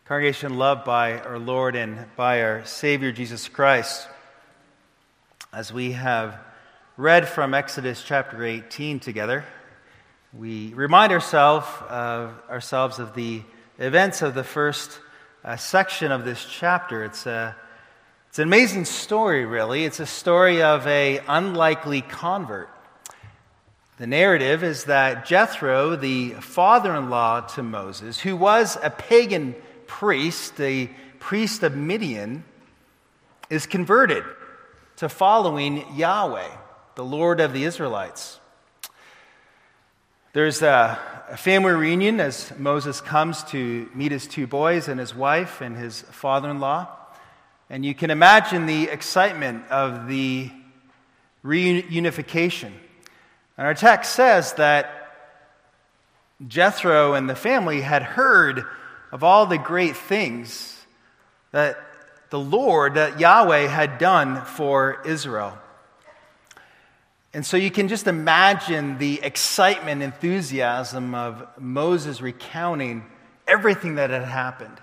Congregation loved by our Lord and by our Savior Jesus Christ, as we have read from Exodus chapter 18 together, we remind ourselves of the events of the first section of this chapter. It's an amazing story, really. It's a story of an unlikely convert. The narrative is that Jethro, the father-in-law to Moses, who was a pagan priest, the priest of Midian, is converted to following Yahweh, the Lord of the Israelites. There's a family reunion as Moses comes to meet his two boys and his wife and his father-in-law. And you can imagine the excitement of the reunification. And our text says that Jethro and the family had heard of all the great things that the Lord, that Yahweh had done for Israel. And so you can just imagine the excitement, enthusiasm of Moses recounting everything that had happened.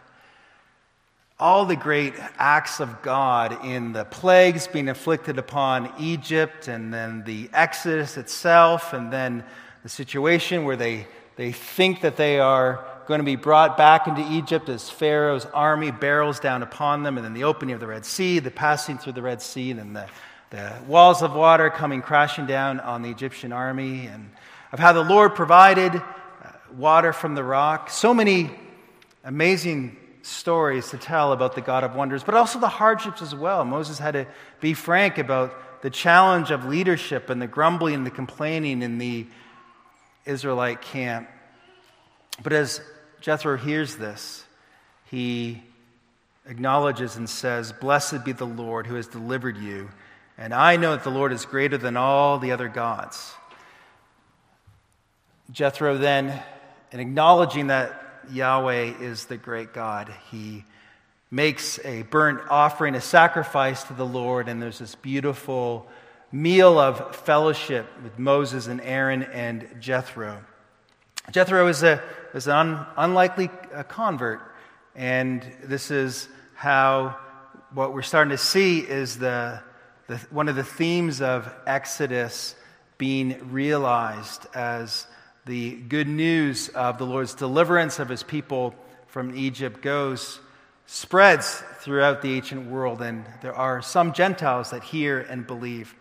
All the great acts of God in the plagues being inflicted upon Egypt, and then the Exodus itself, and then the situation where they think that they are going to be brought back into Egypt as Pharaoh's army barrels down upon them, and then the opening of the Red Sea, the passing through the Red Sea, and the walls of water coming crashing down on the Egyptian army, and of how the Lord provided water from the rock. So many amazing stories to tell about the God of wonders, but also the hardships as well. Moses had to be frank about the challenge of leadership and the grumbling and the complaining in the Israelite camp. But as Jethro hears this, he acknowledges and says, "Blessed be the Lord who has delivered you, and I know that the Lord is greater than all the other gods." Jethro then, in acknowledging that Yahweh is the great God, he makes a burnt offering, a sacrifice to the Lord, and there's this beautiful meal of fellowship with Moses and Aaron and Jethro. Jethro is an unlikely convert, and this is how what we're starting to see is one of the themes of Exodus being realized as the good news of the Lord's deliverance of his people from Egypt spreads throughout the ancient world, and there are some Gentiles that hear and believe.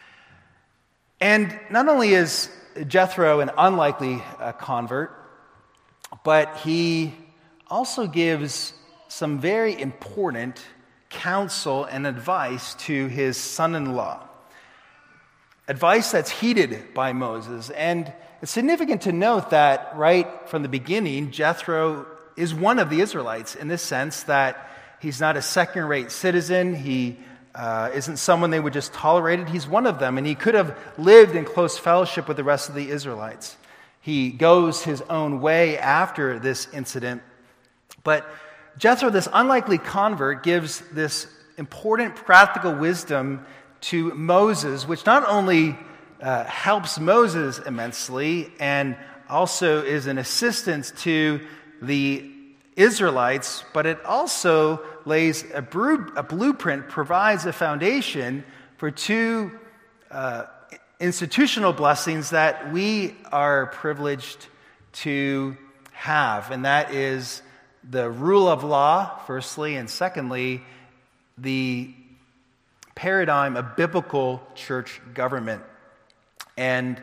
And not only is Jethro an unlikely convert, but he also gives some very important counsel and advice to his son-in-law. Advice that's heeded by Moses. And it's significant to note that right from the beginning, Jethro is one of the Israelites in this sense that he's not a second-rate citizen. He isn't someone they would just tolerate it. He's one of them, and he could have lived in close fellowship with the rest of the Israelites. He goes his own way after this incident. But Jethro, this unlikely convert, gives this important practical wisdom to Moses, which not only helps Moses immensely and also is an assistance to the Israelites, but it also lays a blueprint, provides a foundation for two institutional blessings that we are privileged to have, and that is the rule of law, firstly, and secondly, the paradigm of biblical church government. And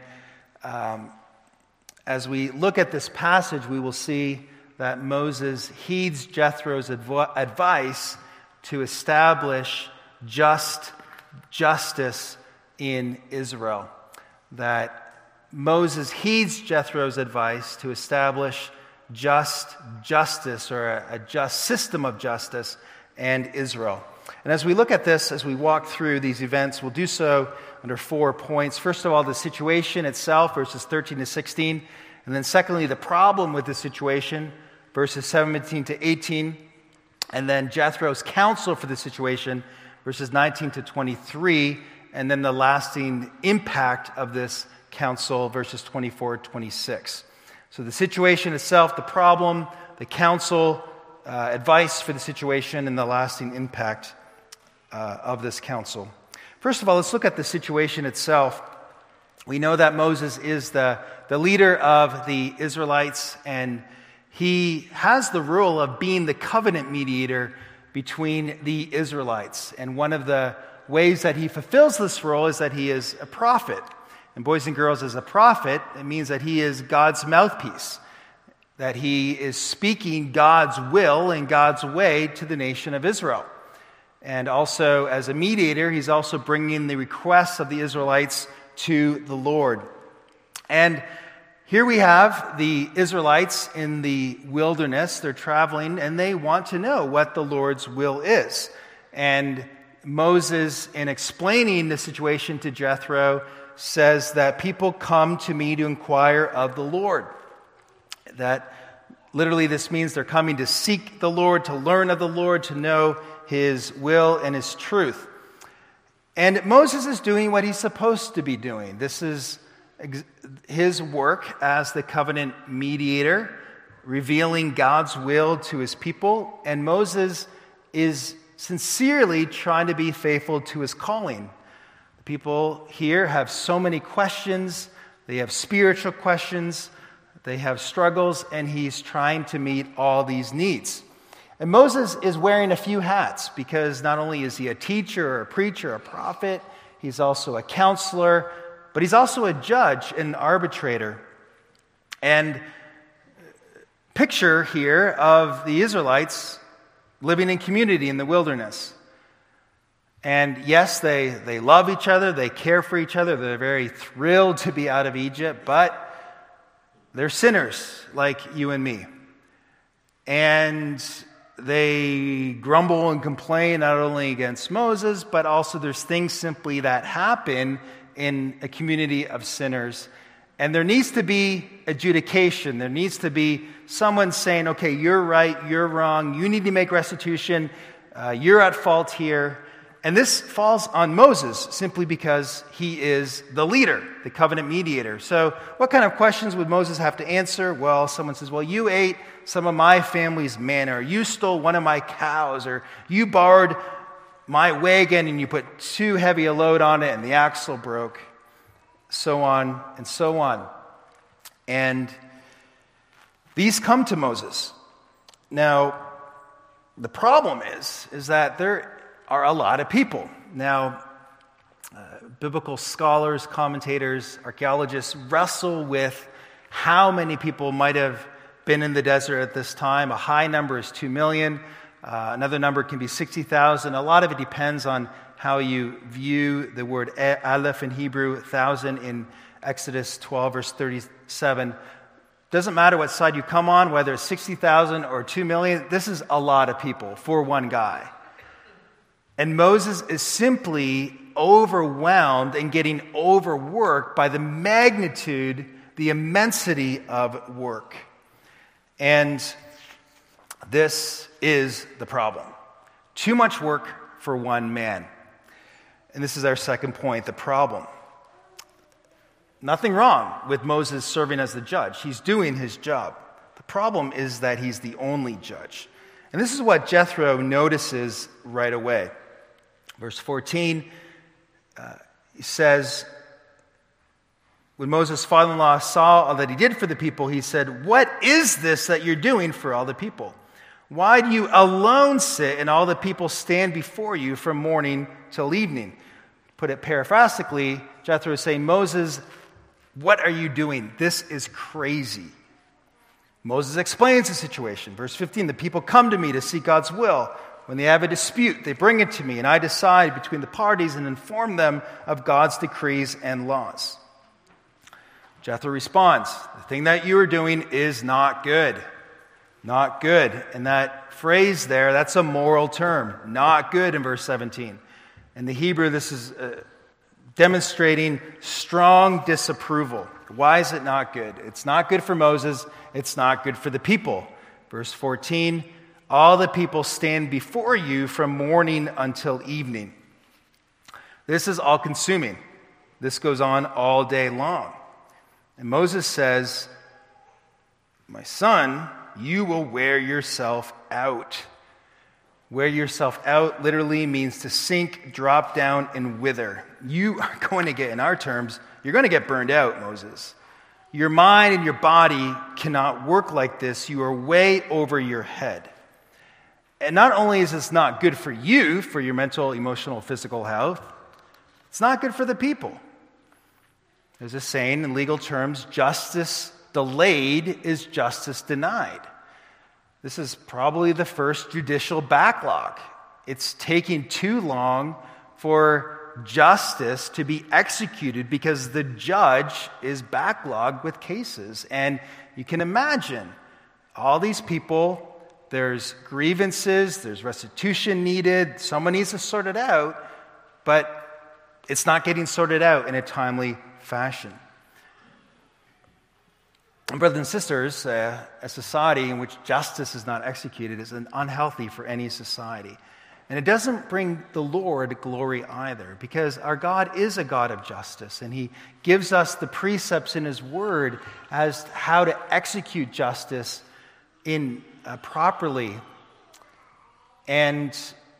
as we look at this passage, we will see that Moses heeds Jethro's advice to establish justice in Israel. That Moses heeds Jethro's advice to establish justice, or a just system of justice in Israel. And as we look at this, as we walk through these events, we'll do so under 4 points. First of all, the situation itself, verses 13 to 16. And then secondly, the problem with the situation, verses 17 to 18. And then Jethro's counsel for the situation, verses 19 to 23. And then the lasting impact of this counsel, verses 24 to 26. So the situation itself, the problem, the counsel, advice for the situation and the lasting impact of this council. First of all, let's look at the situation itself. We know that Moses is the leader of the Israelites, and he has the role of being the covenant mediator between the Israelites. And one of the ways that he fulfills this role is that he is a prophet. And boys and girls, as a prophet, it means that he is God's mouthpiece, that he is speaking God's will and God's way to the nation of Israel. And also, as a mediator, he's also bringing the requests of the Israelites to the Lord. And here we have the Israelites in the wilderness. They're traveling, and they want to know what the Lord's will is. And Moses, in explaining the situation to Jethro, says that people come to me to inquire of the Lord. That literally this means they're coming to seek the Lord, to learn of the Lord, to know His will and His truth. And Moses is doing what he's supposed to be doing. This is his work as the covenant mediator, revealing God's will to his people. And Moses is sincerely trying to be faithful to his calling. The people here have so many questions. They have spiritual questions. They have struggles, and he's trying to meet all these needs. And Moses is wearing a few hats because not only is he a teacher, or a preacher, a prophet, he's also a counselor, but he's also a judge and arbitrator. And picture here of the Israelites living in community in the wilderness. And yes, they love each other, they care for each other, they're very thrilled to be out of Egypt, but they're sinners like you and me. And they grumble and complain not only against Moses, but also there's things simply that happen in a community of sinners. And there needs to be adjudication. There needs to be someone saying, okay, you're right, you're wrong, you need to make restitution, you're at fault here. And this falls on Moses simply because he is the leader, the covenant mediator. So what kind of questions would Moses have to answer? Well, someone says, well, you ate some of my family's manna, or you stole one of my cows, or you borrowed my wagon and you put too heavy a load on it and the axle broke, so on and so on. And these come to Moses. Now, the problem is that there are a lot of people. Now, biblical scholars, commentators, archaeologists wrestle with how many people might have been in the desert at this time. A high number is 2 million. Another number can be 60,000. A lot of it depends on how you view the word aleph in Hebrew, 1,000 in Exodus 12, verse 37. Doesn't matter what side you come on, whether it's 60,000 or 2 million, this is a lot of people for one guy. And Moses is simply overwhelmed and getting overworked by the magnitude, the immensity of work. And this is the problem. Too much work for one man. And this is our second point, the problem. Nothing wrong with Moses serving as the judge. He's doing his job. The problem is that he's the only judge. And this is what Jethro notices right away. Verse 14, he says, when Moses' father-in-law saw all that he did for the people, he said, "What is this that you're doing for all the people? Why do you alone sit and all the people stand before you from morning till evening?" Put it paraphrastically, Jethro is saying, Moses, what are you doing? This is crazy. Moses explains the situation. Verse 15, the people come to me to seek God's will. When they have a dispute, they bring it to me, and I decide between the parties and inform them of God's decrees and laws. Jethro responds, the thing that you are doing is not good. Not good. And that phrase there, that's a moral term. Not good in verse 17. In the Hebrew, this is demonstrating strong disapproval. Why is it not good? It's not good for Moses. It's not good for the people. Verse 14, all the people stand before you from morning until evening. This is all-consuming. This goes on all day long. And Moses says, my son, you will wear yourself out. Wear yourself out literally means to sink, drop down, and wither. You are going to get, in our terms, you're going to get burned out, Moses. Your mind and your body cannot work like this. You are way over your head. And not only is this not good for you, for your mental, emotional, physical health, it's not good for the people. There's a saying in legal terms, justice delayed is justice denied. This is probably the first judicial backlog. It's taking too long for justice to be executed because the judge is backlogged with cases. And you can imagine all these people, there's grievances, there's restitution needed, someone needs to sort it out, but it's not getting sorted out in a timely fashion. And brothers and sisters, a society in which justice is not executed is unhealthy for any society. And it doesn't bring the Lord glory either, because our God is a God of justice, and He gives us the precepts in His Word as how to execute justice properly. And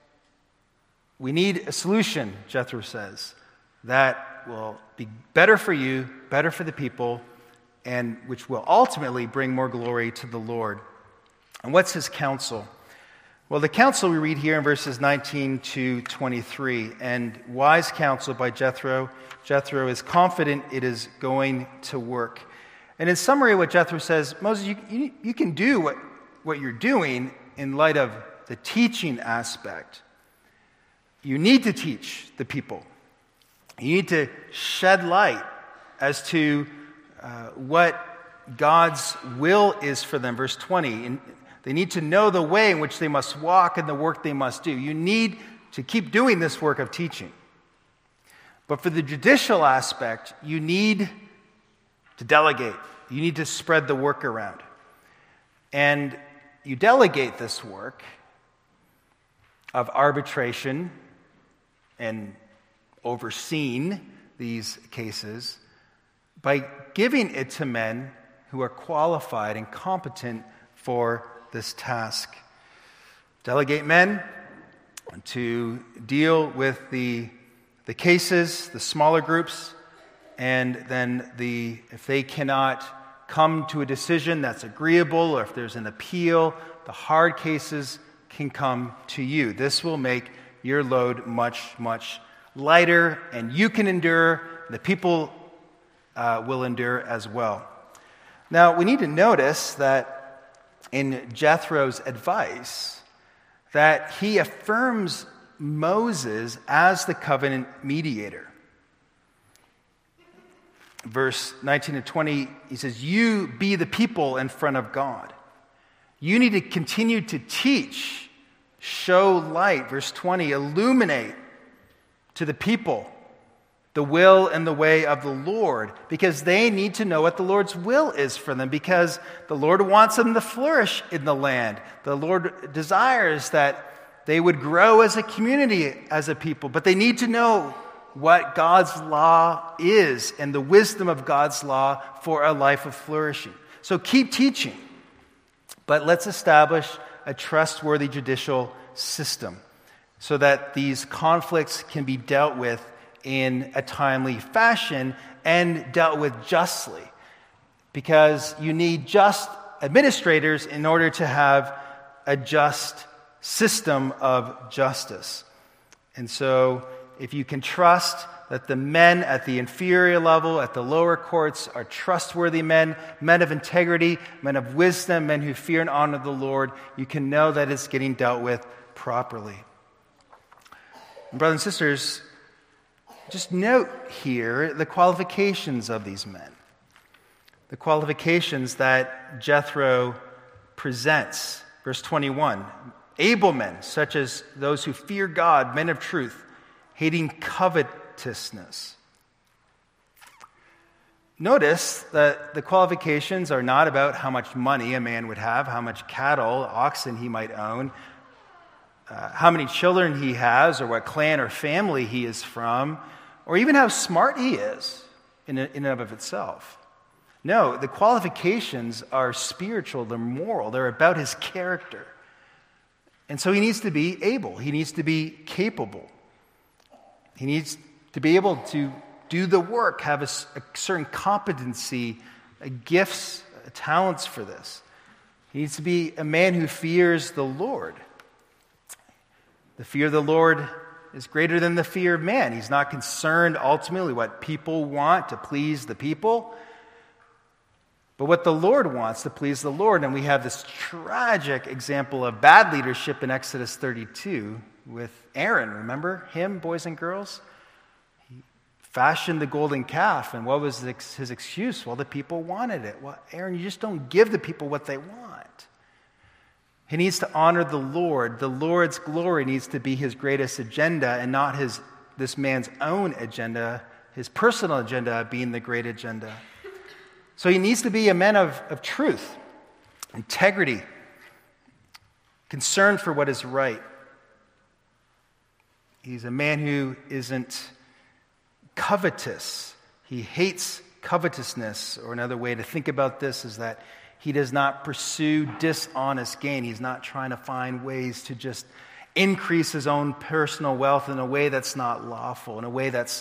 we need a solution, Jethro says, that will be better for you, better for the people, and which will ultimately bring more glory to the Lord. And what's His counsel? Well, the counsel we read here in verses 19 to 23, and wise counsel by Jethro. Jethro is confident it is going to work. And in summary, what Jethro says, Moses, you can do what you're doing in light of the teaching aspect. You need to teach the people. You need to shed light as to what God's will is for them. Verse 20, and they need to know the way in which they must walk and the work they must do. You need to keep doing this work of teaching. But for the judicial aspect, you need to delegate. You need to spread the work around. And you delegate this work of arbitration and overseeing these cases by giving it to men who are qualified and competent for this task. Delegate men to deal with the cases, the smaller groups, and then if they cannot come to a decision that's agreeable, or if there's an appeal, the hard cases can come to you. This will make your load much, much lighter, and you can endure, the people will endure as well. Now, we need to notice that in Jethro's advice, that he affirms Moses as the covenant mediator. Verse 19 and 20, he says, you be the people in front of God. You need to continue to teach, show light. Verse 20, illuminate to the people the will and the way of the Lord, because they need to know what the Lord's will is for them, because the Lord wants them to flourish in the land. The Lord desires that they would grow as a community, as a people, but they need to know what God's law is and the wisdom of God's law for a life of flourishing. So keep teaching, but let's establish a trustworthy judicial system so that these conflicts can be dealt with in a timely fashion and dealt with justly, because you need just administrators in order to have a just system of justice. And so if you can trust that the men at the inferior level, at the lower courts, are trustworthy men, men of integrity, men of wisdom, men who fear and honor the Lord, you can know that it's getting dealt with properly. And brothers and sisters, just note here the qualifications of these men. The qualifications that Jethro presents. Verse 21, able men, such as those who fear God, men of truth, hating covetousness. Notice that the qualifications are not about how much money a man would have, how much cattle, oxen he might own, how many children he has, or what clan or family he is from, or even how smart he is in and of itself. No, the qualifications are spiritual, they're moral, they're about his character. And so he needs to be able, he needs to be capable. He needs to be able to do the work, have a certain competency, gifts, talents for this. He needs to be a man who fears the Lord. The fear of the Lord is greater than the fear of man. He's not concerned ultimately what people want to please the people, but what the Lord wants to please the Lord. And we have this tragic example of bad leadership in Exodus 32 with Aaron. Remember him, boys and girls? He fashioned the golden calf, and what was his excuse? Well, the people wanted it. Well, Aaron, you just don't give the people what they want. He needs to honor the Lord. The Lord's glory needs to be his greatest agenda and not this man's own agenda, his personal agenda being the great agenda. So he needs to be a man of truth, integrity, concern for what is right. He's a man who isn't covetous. He hates covetousness, or another way to think about this is that he does not pursue dishonest gain. He's not trying to find ways to just increase his own personal wealth in a way that's not lawful, in a way that's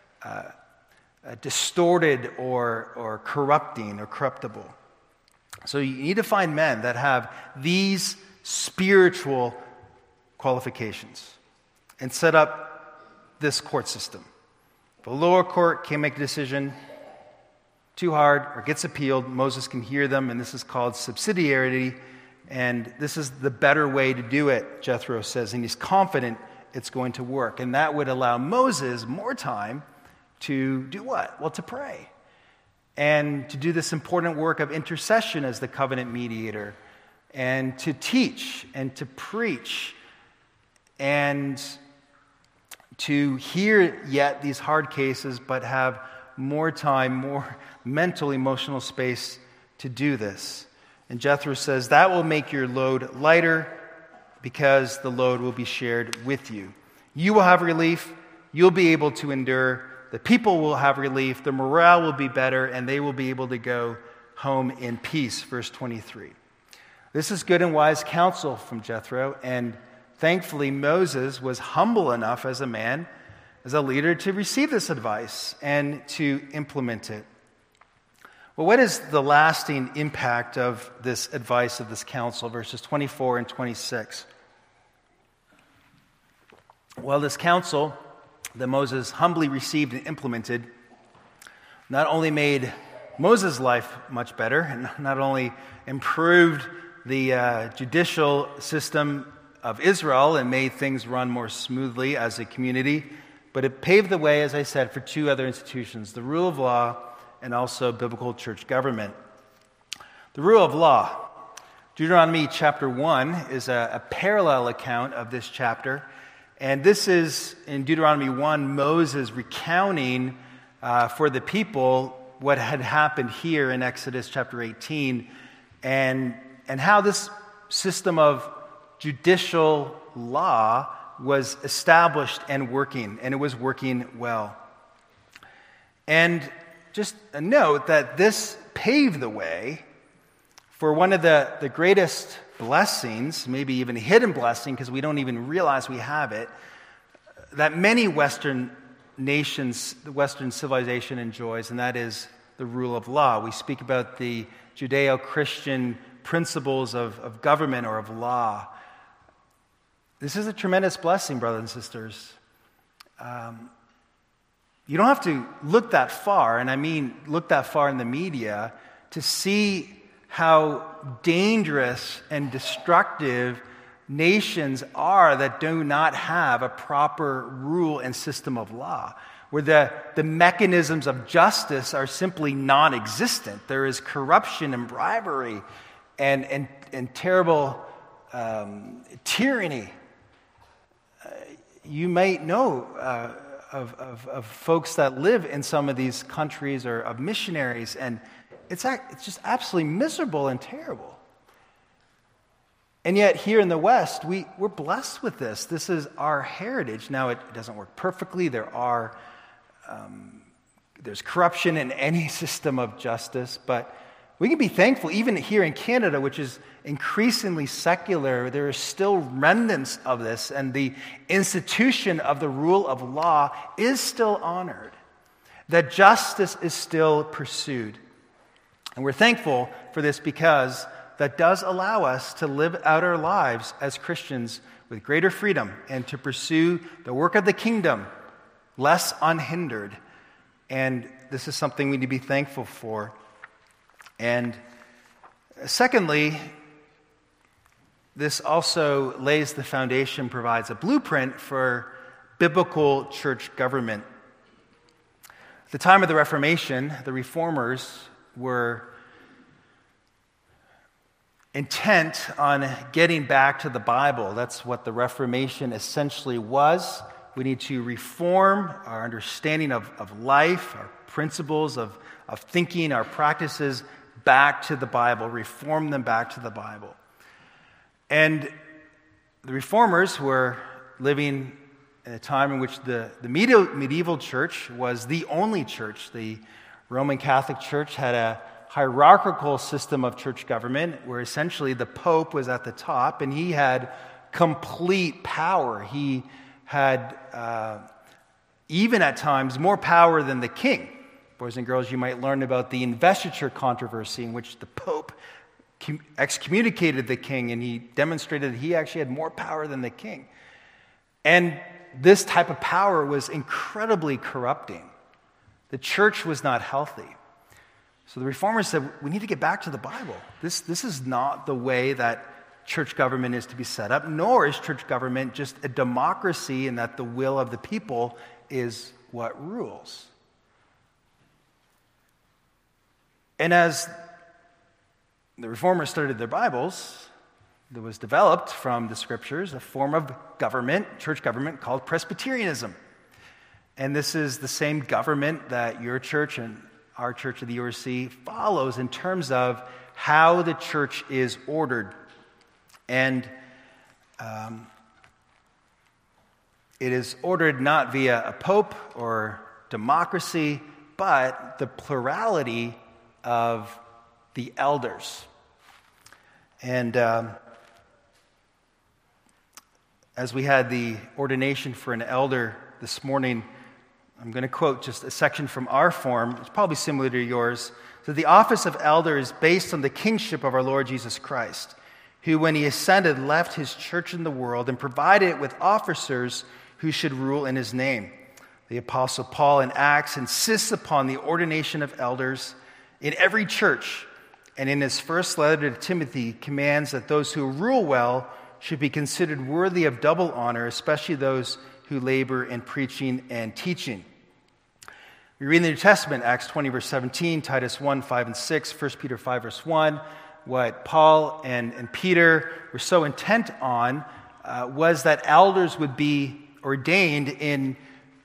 distorted or corrupting or corruptible. So you need to find men that have these spiritual qualifications and set up this court system. The lower court can't make a decision too hard or gets appealed, Moses can hear them, and this is called subsidiarity, and this is the better way to do it, Jethro says, and he's confident it's going to work. And that would allow Moses more time to do what? Well, to pray and to do this important work of intercession as the covenant mediator, and to teach and to preach and to hear yet these hard cases, but have more time, more mental, emotional space to do this. And Jethro says that will make your load lighter because the load will be shared with you. You will have relief. You'll be able to endure. The people will have relief. The morale will be better, and they will be able to go home in peace. Verse 23. This is good and wise counsel from Jethro, and thankfully Moses was humble enough as a man, as a leader, to receive this advice and to implement it. Well, what is the lasting impact of this advice, of this counsel? Verses 24 and 26. Well, this counsel that Moses humbly received and implemented not only made Moses' life much better, and not only improved the judicial system of Israel and made things run more smoothly as a community, but it paved the way, as I said, for two other institutions, the rule of law and also biblical church government. The rule of law. Deuteronomy chapter 1 is a parallel account of this chapter. And this is, in Deuteronomy 1, Moses recounting for the people what had happened here in Exodus chapter 18, and how this system of judicial law was established and working, and it was working well. And just a note that this paved the way for one of the greatest blessings, maybe even a hidden blessing, because we don't even realize we have it, that many Western nations, the Western civilization enjoys, and that is the rule of law. We speak about the Judeo-Christian principles of government or of law. This is a tremendous blessing, brothers and sisters. You don't have to look that far, and I mean look that far in the media, to see how dangerous and destructive nations are that do not have a proper rule and system of law, where the mechanisms of justice are simply non-existent. There is corruption and bribery and terrible tyranny. You might know of folks that live in some of these countries, or of missionaries, and it's just absolutely miserable and terrible. And yet here in the West, we're blessed with this. This is our heritage. Now, it doesn't work perfectly. There are there's corruption in any system of justice, but we can be thankful, even here in Canada, which is increasingly secular, there are still remnants of this, and the institution of the rule of law is still honored, that justice is still pursued. And we're thankful for this because that does allow us to live out our lives as Christians with greater freedom and to pursue the work of the kingdom less unhindered. And this is something we need to be thankful for. And secondly, this also lays the foundation, provides a blueprint for biblical church government. At the time of the Reformation, the Reformers were intent on getting back to the Bible. That's what the Reformation essentially was. We need to reform our understanding of life, our principles of thinking, our practices back to the Bible, reform them back to the Bible. And the Reformers were living in a time in which the medieval church was the only church. The Roman Catholic Church had a hierarchical system of church government where essentially the Pope was at the top and he had complete power. He had, even at times, more power than the king. Boys and girls, you might learn about the investiture controversy in which the Pope excommunicated the king, and he demonstrated that he actually had more power than the king. And this type of power was incredibly corrupting. The church was not healthy. So the Reformers said, we need to get back to the Bible. This is not the way that church government is to be set up, nor is church government just a democracy in that the will of the people is what rules. And as the Reformers studied their Bibles, there was developed from the Scriptures a form of government, church government, called Presbyterianism. And this is the same government that your church and our church of the URC follows in terms of how the church is ordered. And it is ordered not via a pope or democracy, but the plurality of the elders. And as we had the ordination for an elder this morning, I'm going to quote just a section from our form. It's probably similar to yours. So the office of elder is based on the kingship of our Lord Jesus Christ, who, when he ascended, left his church in the world and provided it with officers who should rule in his name. The Apostle Paul in Acts insists upon the ordination of elders in every church, and in his first letter to Timothy commands that those who rule well should be considered worthy of double honor, especially those who labor in preaching and teaching. We read in the New Testament, Acts 20, verse 17, Titus 1, 5 and 6, 1 Peter 5, verse 1, what Paul and Peter were so intent on was that elders would be ordained in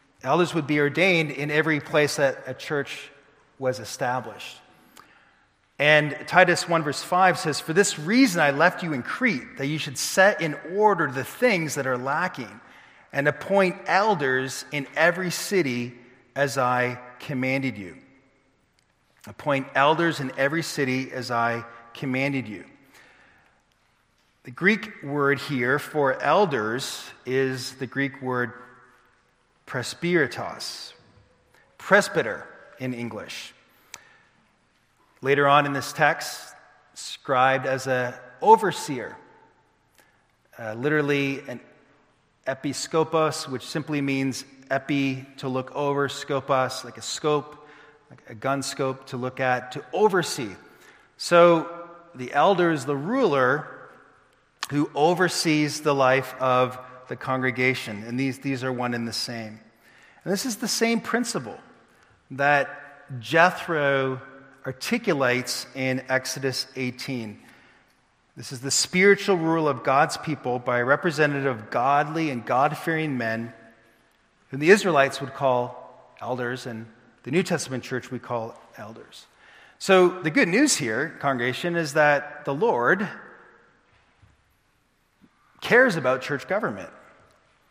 every place that a church was established. And Titus 1 verse 5 says, "For this reason I left you in Crete, that you should set in order the things that are lacking, and appoint elders in every city as I commanded you." Appoint elders in every city as I commanded you. The Greek word here for elders is the Greek word presbyteros, presbyter in English. Later on in this text, described as an overseer, literally an episkopos, which simply means epi, to look over, skopos, like a scope, like a gun scope to look at, to oversee. So the elder is the ruler who oversees the life of the congregation. And these are one and the same. And this is the same principle that Jethro articulates in Exodus 18. This is the spiritual rule of God's people by a representative of godly and God-fearing men whom the Israelites would call elders and the New Testament church we call elders. So the good news here, congregation, is that the Lord cares about church government.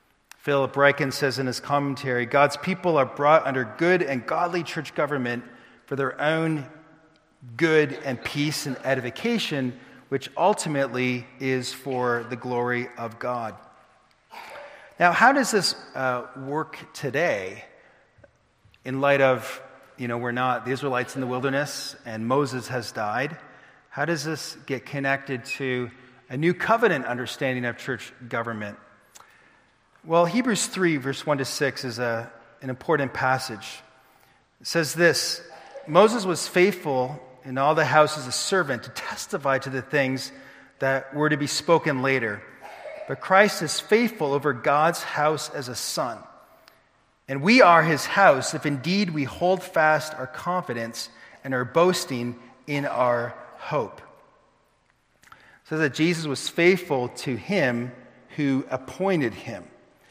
Philip Ryken says in his commentary, God's people are brought under good and godly church government for their own good and peace and edification, which ultimately is for the glory of God. Now, how does this work today in light of, we're not the Israelites in the wilderness and Moses has died? How does this get connected to a new covenant understanding of church government? Well, Hebrews 3, verse 1 to 6 is an important passage. It says this, Moses was faithful in all the house as a servant to testify to the things that were to be spoken later. But Christ is faithful over God's house as a son. And we are his house if indeed we hold fast our confidence and our boasting in our hope. It says that Jesus was faithful to him who appointed him.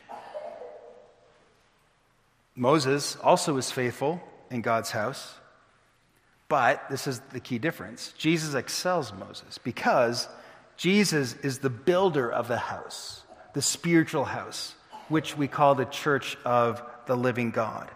Moses also was faithful in God's house. But this is the key difference. Jesus excels Moses because Jesus is the builder of the house, the spiritual house, which we call the church of the living God.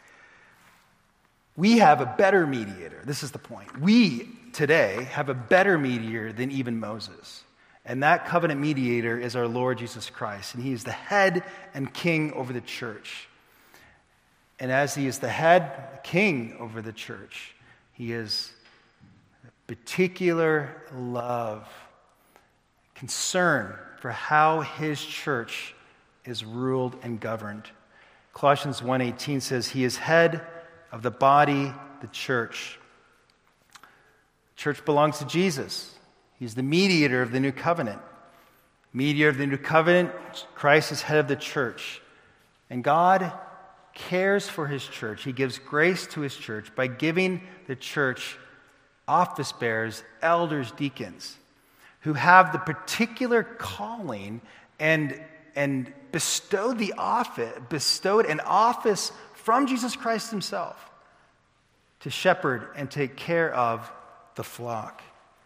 We have a better mediator. This is the point. We today have a better mediator than even Moses. And that covenant mediator is our Lord Jesus Christ. And he is the head and king over the church. And as he is the head king over the church, he is particular love, concern for how his church is ruled and governed. Colossians 1:18 says, he is head of the body, the church. The church belongs to Jesus. He's the mediator of the new covenant. Mediator of the new covenant, Christ is head of the church. And God cares for his church. He gives grace to his church by giving the church office bearers, elders, deacons, who have the particular calling and bestowed an office from Jesus Christ himself to shepherd and take care of the flock.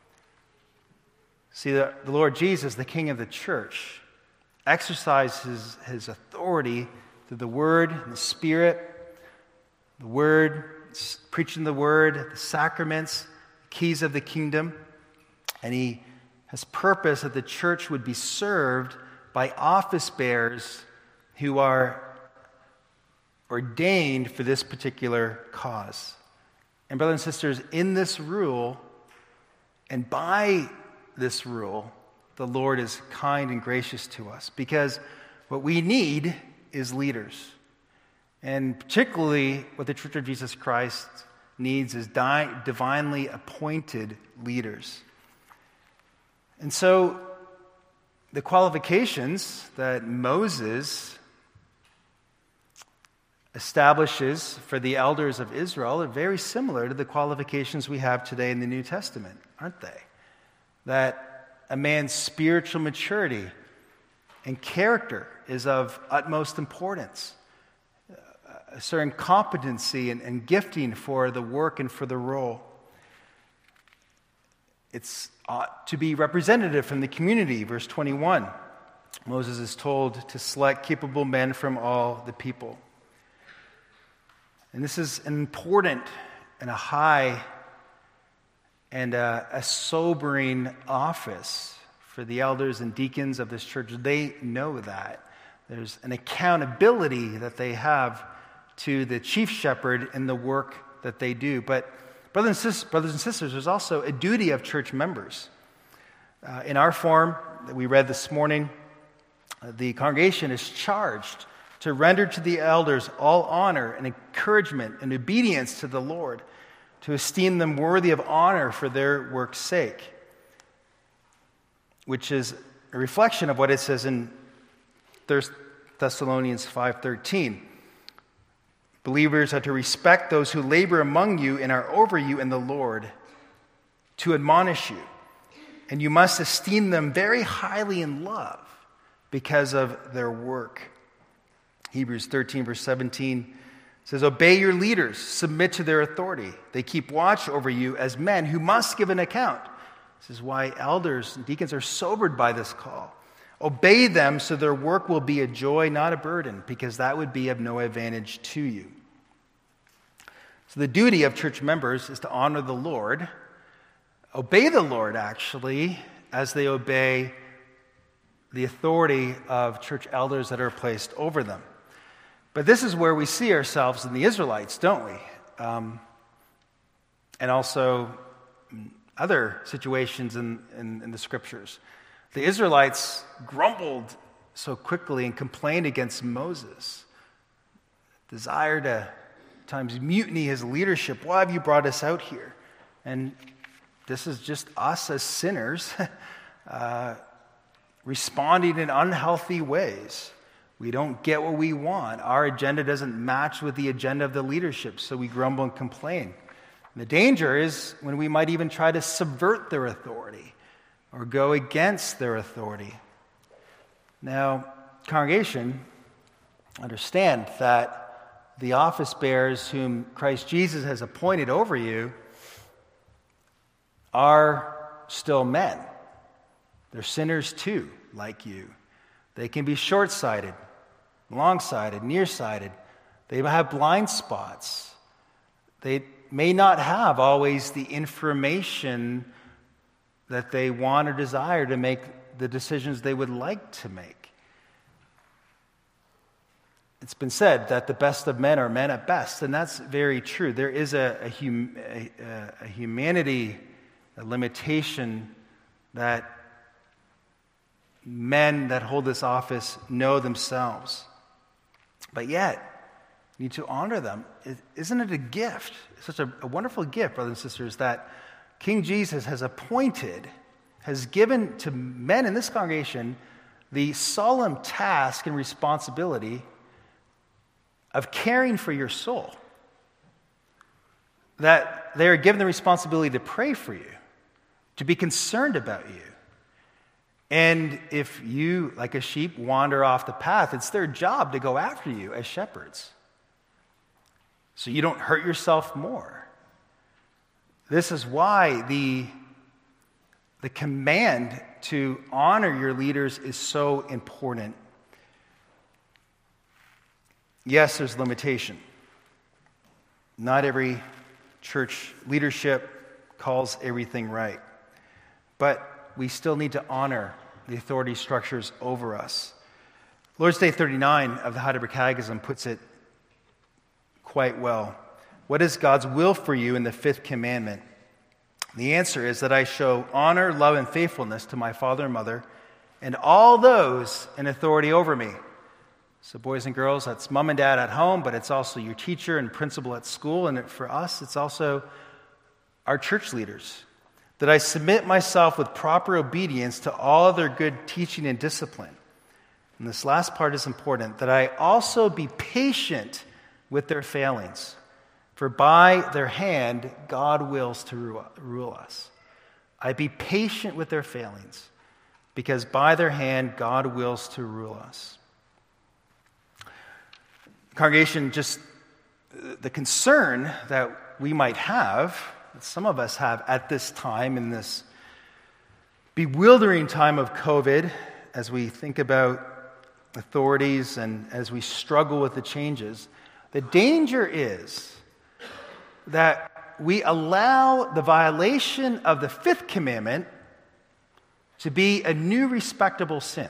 See, the Lord Jesus, the King of the church, exercises his authority through the Word and the Spirit, the Word, preaching the Word, the sacraments, the keys of the kingdom. And he has purpose that the church would be served by office bearers who are ordained for this particular cause. And brothers and sisters, in this rule, and by this rule, the Lord is kind and gracious to us, because what we need is leaders. And particularly what the Church of Jesus Christ needs is divinely appointed leaders. And so the qualifications that Moses establishes for the elders of Israel are very similar to the qualifications we have today in the New Testament, aren't they? That a man's spiritual maturity and character is of utmost importance. A certain competency and gifting for the work and for the role. It's ought to be representative from the community. Verse 21, Moses is told to select capable men from all the people. And this is an important and a high and a sobering office for the elders and deacons of this church. They know that. There's an accountability that they have to the chief shepherd in the work that they do. But brothers and sisters, there's also a duty of church members. In our form that we read this morning, the congregation is charged to render to the elders all honor and encouragement and obedience to the Lord, to esteem them worthy of honor for their work's sake, which is a reflection of what it says in 1 Thessalonians 5:13. Believers are to respect those who labor among you and are over you in the Lord, to admonish you. And you must esteem them very highly in love because of their work. Hebrews 13, verse 17 says, obey your leaders, submit to their authority. They keep watch over you as men who must give an account. This is why elders and deacons are sobered by this call. Obey them so their work will be a joy, not a burden, because that would be of no advantage to you. So the duty of church members is to honor the Lord, obey the Lord, actually, as they obey the authority of church elders that are placed over them. But this is where we see ourselves in the Israelites, don't we? And also other situations in the Scriptures. The Israelites grumbled so quickly and complained against Moses. Desire to at times mutiny his leadership. Why have you brought us out here? And this is just us as sinners responding in unhealthy ways. We don't get what we want. Our agenda doesn't match with the agenda of the leadership, so we grumble and complain. And the danger is when we might even try to subvert their authority or go against their authority. Now, congregation, understand that the office bearers whom Christ Jesus has appointed over you are still men. They're sinners too, like you. They can be short-sighted, long-sighted, nearsighted. They have blind spots. They may not have always the information that they want or desire to make the decisions they would like to make. It's been said that the best of men are men at best, and that's very true. There is a humanity, a limitation that men that hold this office know themselves. But yet, you need to honor them. Isn't it a gift? It's such a wonderful gift, brothers and sisters, that King Jesus has appointed, has given to men in this congregation the solemn task and responsibility of caring for your soul. That they are given the responsibility to pray for you, to be concerned about you. And if you, like a sheep, wander off the path, it's their job to go after you as shepherds, so you don't hurt yourself more. This is why the command to honor your leaders is so important. Yes, there's limitation. Not every church leadership calls everything right. But we still need to honor the authority structures over us. Lord's Day 39 of the Heidelberg Catechism puts it quite well. What is God's will for you in the fifth commandment? The answer is that I show honor, love, and faithfulness to my father and mother and all those in authority over me. So boys and girls, that's mom and dad at home, but it's also your teacher and principal at school, and for us, it's also our church leaders. That I submit myself with proper obedience to all other good teaching and discipline. And this last part is important, that I also be patient with their failings. For by their hand, God wills to rule us. I be patient with their failings, because by their hand, God wills to rule us. Congregation, just the concern that we might have, that some of us have at this time, in this bewildering time of COVID, as we think about authorities and as we struggle with the changes, the danger is that we allow the violation of the fifth commandment to be a new respectable sin.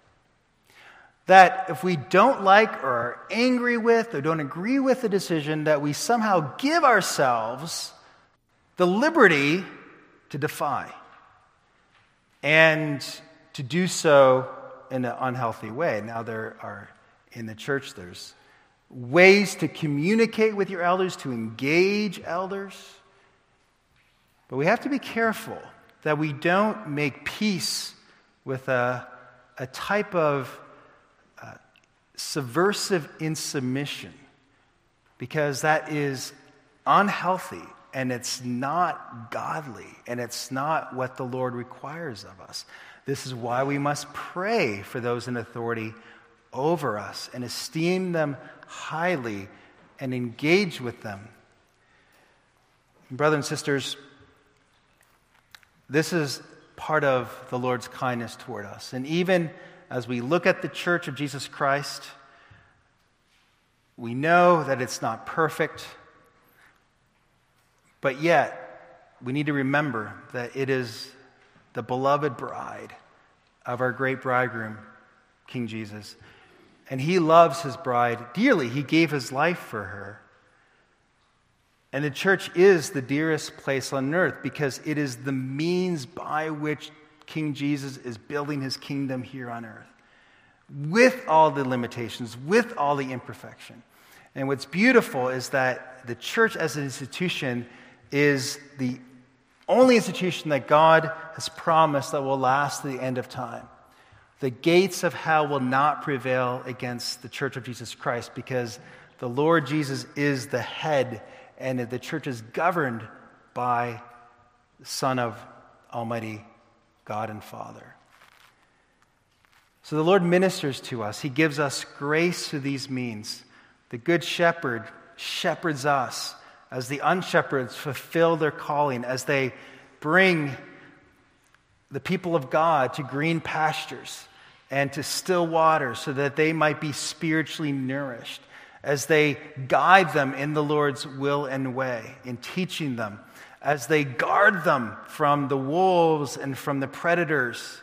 That if we don't like or are angry with or don't agree with the decision, that we somehow give ourselves the liberty to defy and to do so in an unhealthy way. Now there are, in the church, there's ways to communicate with your elders, to engage elders. But we have to be careful that we don't make peace with a type of subversive insubmission, because that is unhealthy and it's not godly and it's not what the Lord requires of us. This is why we must pray for those in authority over us and esteem them highly and engage with them. Brothers and sisters, this is part of the Lord's kindness toward us. And even as we look at the church of Jesus Christ, we know that it's not perfect, but yet we need to remember that it is the beloved bride of our great bridegroom, King Jesus. And he loves his bride dearly. He gave his life for her. And the church is the dearest place on earth because it is the means by which King Jesus is building his kingdom here on earth, with all the limitations, with all the imperfection. And what's beautiful is that the church as an institution is the only institution that God has promised that will last to the end of time. The gates of hell will not prevail against the church of Jesus Christ because the Lord Jesus is the head, and the church is governed by the Son of Almighty God and Father. So the Lord ministers to us. He gives us grace through these means. The Good Shepherd shepherds us as the unshepherds fulfill their calling, as they bring the people of God to green pastures and to still waters so that they might be spiritually nourished, as they guide them in the Lord's will and way, in teaching them, as they guard them from the wolves and from the predators.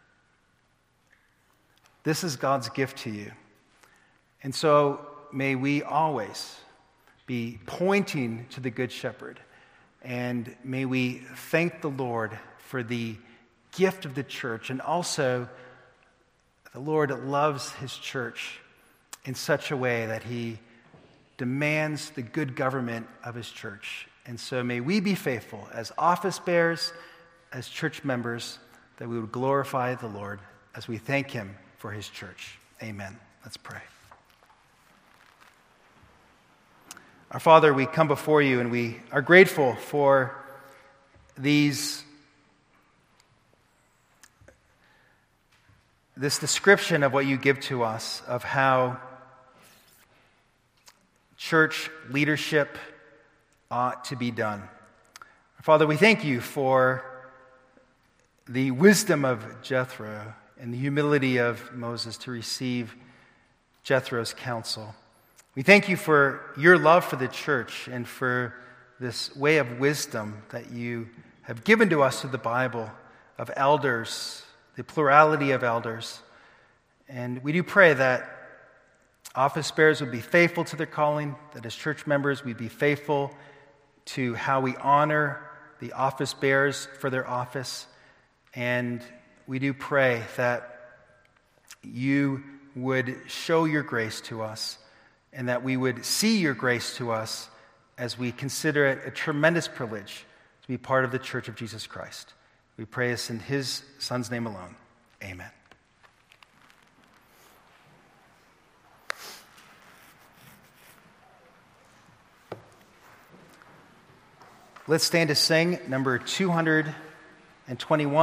This is God's gift to you. And so may we always be pointing to the Good Shepherd, and may we thank the Lord for the gift of the church, and also the Lord loves his church in such a way that he demands the good government of his church. And so may we be faithful as office bearers, as church members, that we would glorify the Lord as we thank him for his church. Amen. Let's pray. Our Father, we come before you and we are grateful for this description of what you give to us, of how church leadership ought to be done. Father, we thank you for the wisdom of Jethro and the humility of Moses to receive Jethro's counsel. We thank you for your love for the church and for this way of wisdom that you have given to us through the Bible, of elders, the plurality of elders. And we do pray that office bearers would be faithful to their calling, that as church members we'd be faithful to how we honor the office bearers for their office. And we do pray that you would show your grace to us, and that we would see your grace to us as we consider it a tremendous privilege to be part of the Church of Jesus Christ. We pray this in his Son's name alone. Amen. Let's stand to sing number 221.